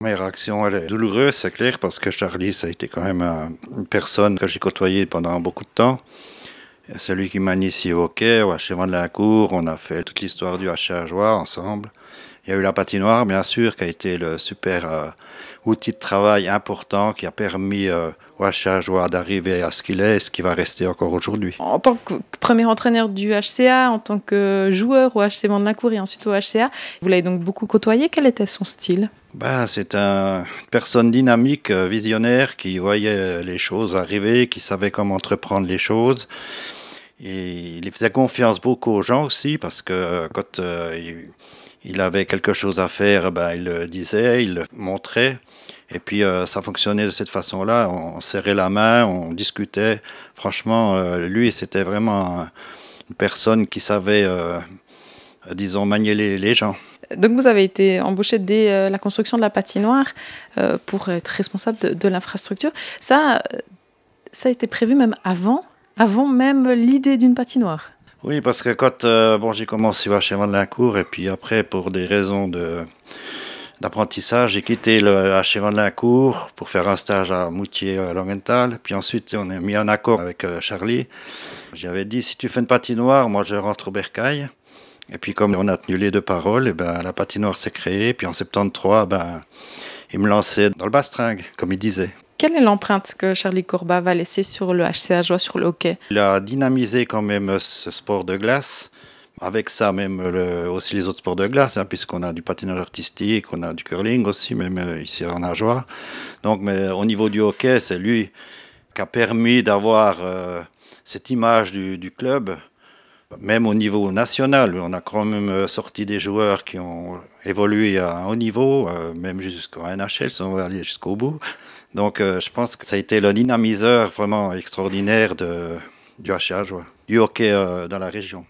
Mes réactions, elle est douloureuse, c'est clair, parce que Charlie, ça a été quand même une personne que j'ai côtoyée pendant beaucoup de temps. Et c'est lui qui m'a initié au hockey, au HC Vandelincourt. On a fait toute l'histoire du HC Ajoie ensemble. Il y a eu la patinoire, bien sûr, qui a été le super outil de travail important qui a permis au HC Ajoie d'arriver à ce qu'il est et ce qui va rester encore aujourd'hui. En tant que premier entraîneur du HCA, en tant que joueur au HC Vandelincourt et ensuite au HCA, vous l'avez donc beaucoup côtoyé. Quel était son style? C'est une personne dynamique, visionnaire, qui voyait les choses arriver, qui savait comment entreprendre les choses. Et il faisait confiance beaucoup aux gens aussi, parce que quand il avait quelque chose à faire, il le disait, il le montrait. Et puis ça fonctionnait de cette façon-là. On serrait la main, on discutait. Franchement, lui, c'était vraiment une personne qui savait, disons, manier les gens. Donc vous avez été embauché dès la construction de la patinoire pour être responsable de l'infrastructure. Ça a été prévu même avant même l'idée d'une patinoire. Oui, parce que quand j'ai commencé chez Vandelincourt, et puis après, pour des raisons d'apprentissage, j'ai quitté le HC Vandelincourt pour faire un stage à Moutier, à Langenthal. Puis ensuite, on est mis en accord avec Charlie. J'avais dit, si tu fais une patinoire, moi je rentre au Bercail. Et puis comme on a tenu les deux paroles, la patinoire s'est créée. Puis en 73, il me lançait dans le bastringue, comme il disait. Quelle est l'empreinte que Charlie Corbat va laisser sur le HC Ajoie, sur le hockey? Il a dynamisé quand même ce sport de glace. Avec ça, même aussi les autres sports de glace, puisqu'on a du patinage artistique, on a du curling aussi, même ici en Ajoie. Donc, mais au niveau du hockey, c'est lui qui a permis d'avoir cette image du club, même au niveau national. On a quand même sorti des joueurs qui ont évolué à un haut niveau, même jusqu'au NHL, si on va aller jusqu'au bout. Donc, je pense que ça a été le dynamiseur vraiment extraordinaire du HC Ajoie, du hockey dans la région.